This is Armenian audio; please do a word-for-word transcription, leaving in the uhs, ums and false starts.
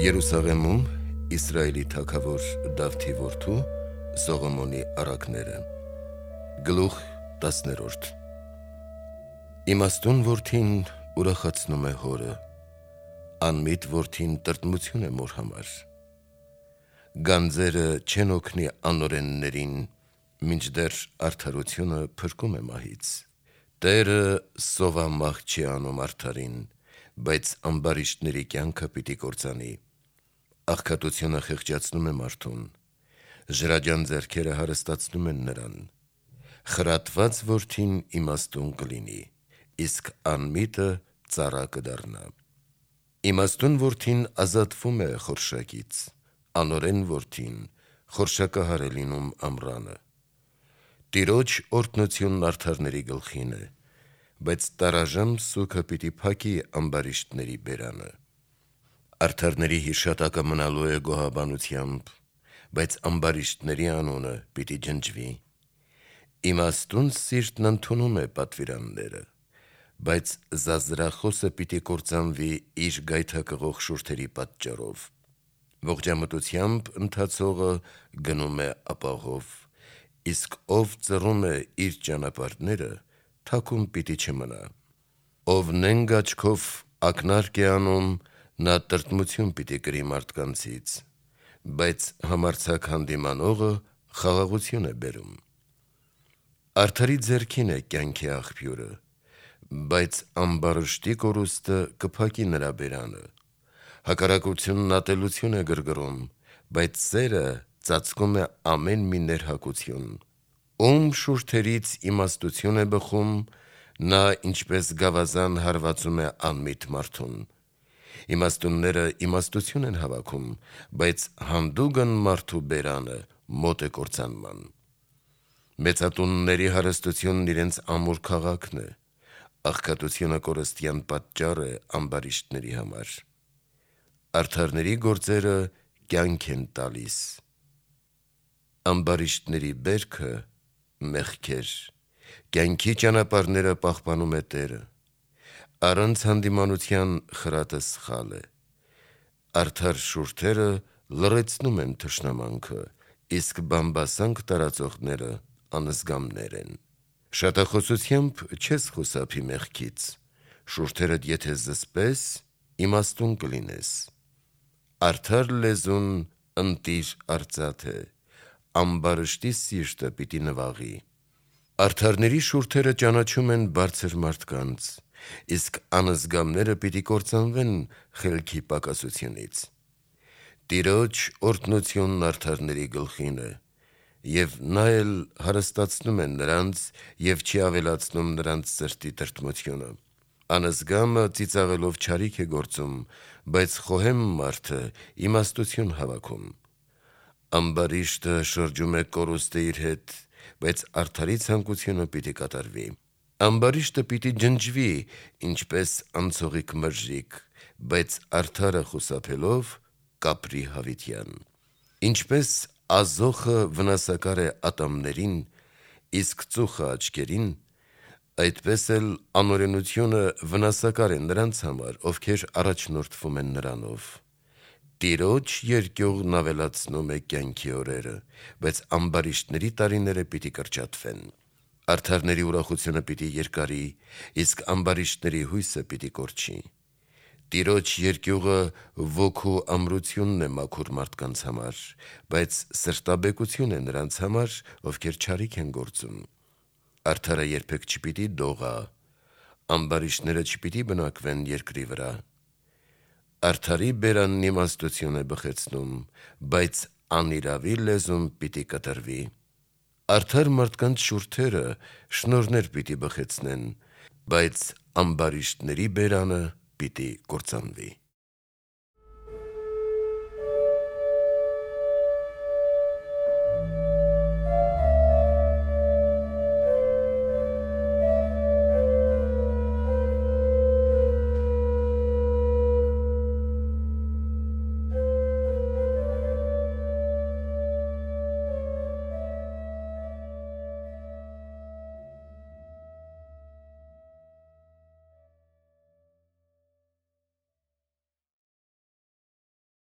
Երուսաղեմում Իսրայելի թագավոր Դավթի որդու Սողոմոնի առակները։ Գլուխ տասներորդ։ Իմաստուն որդին ուրախացնում է հորը, անմիտ որդին տրտմություն է մոր համար։ Գանձերը չեն օգնի անօրեններին, մինչդեռ արդարությունը փրկում է մահից։ Տերը սովամահ չի անում արդարին, բայց ամբարիշտների կյանքը պիտի կործանի։ Աղքատությունը խեղճացնում է մարդուն, ժրաջան ձեռքերը հարստացնում են նրան։ Խրատված որդին իմաստուն կլինի, իսկ անմիտը ծառա կդառնա։ Իմաստուն որդին ազատվում է խորշակից, անօրեն որդին խորշակահար է լինում ամռանը։ Տիրոջ օրհնությունն արդարների գլխին է, բայց տարաժամ սուգը պիտի փակի ամբարիշտների բերանը։ Արդարների հիշատակը մնալու է գոհաբանությամբ, բայց ամբարիշտների անունը պիտի ջնջվի։ Իմաստուն սիրտն ընդունում է պատվիրանները, բայց զազրախոսը պիտի կործանվի իր գայթակղող շուրթերի պատճառով։ Ողջամտությամբ ընթացողը գնում է ապահով, իսկ ով ծռում է իր ճանապարհները, թաքուն պիտի չմնա։ Ով նենգ աչքով ակնարկ է անում, նա տրտմություն պիտի կրի մարդկանցից, բայց համարձակ հանդիմանողը խաղաղություն է բերում։ Արդարի ձեռքին է կյանքի աղբյուրը, բայց ամբարշտի կորուստը կփակի նրա բերանը։ Հակառակությունն ատելություն է գրգռում, բայց սերը ծածկում է ամեն մի ներհակություն։ Ում շուրթերից իմաստություն է բխում, նա ինչպես գավազան հարվածում է անմիտ մարդուն։ Իմաստունները իմաստություն են հավաքում, բայց հանդուգն մարդու բերանը մոտ է կործանման։ Մեծատունների հարստությունն իրենց ամուր քաղաքն է, աղքատությունը կորստյան պատճառ է ամբարիշտների համար։ Արդարների գործերը կյանք են տալիս, ամբարիշտների բերքը մեղքեր, կյանքի ճանապարհները պահպանում է Տերը։ Առանց հանդիմանության խրատը սխալ է։ Արդար շուրթերը լռեցնում են թշնամանքը, իսկ բամբասանք տարածողները անզգամներ են։ Շատախոսությամբ չես խուսափի մեղքից, շուրթերդ եթե զսպես, իմաստուն կլինես։ Արդար լեզուն ընտիր արծաթ է, ամբարշտի սիրտը պիտի նվաղի։ Արդարների շուրթերը ճանաչում են բարձր մարդկանց, իսկ անզգամները պիտի կործանվեն խելքի պակասությունից։ Տիրոջ օրհնությունն արդարների գլխին է, և նա էլ հարստացնում է նրանց և չի ավելացնում նրանց սրտի տրտմությունը։ Անզգամը ծիծաղելով չարիք է գործում, բայց խոհեմ մարդը իմաստություն հավաքում։ Ամբարիշտը շրջում է կորուստը իր հետ, բայց արդարի ցանկությունը պիտի կատարվի։ Ամբարիշտը պիտի ջնջվի, ինչպես անցողիկ մրրիկ, բայց արդարը խուսափելով կապրի հավիտյան։ Ինչպես ազոխը վնասակար է ատամներին, իսկ ծուխը աչքերին, այդպես էլ անօրենությունը վնասակար է նրանց համար, ովքեր առաջնորդվում են նրանով։ Տիրոջ երկյուղն ավելացնում է կյանքի օրերը, բայց ամբարիշտների տարիները պիտի կրճատվեն։ Արդարների ուրախությունը պիտի երկարի, իսկ ամբարիշտների հույսը պիտի կորչի։ Տիրոջ երկյուղը ոգու ամրությունն է մաքուր մարդկանց համար, բայց սրտաբեկություն է նրանց համար, ովքեր չարիք են գործում։ Արդարը երբեք չպիտի դողա, ամբարիշտները չպիտի բնակվեն երկրի վրա։ Արդարի բերանն իմաստություն է բխեցնում, բայց անիրավի լեզուն պիտի կտրվի։ Արդար մարդկանց շուրթերը շնորհներ պիտի բխեցնեն, բայց ամբարիշտների բերանը պիտի կործանվի։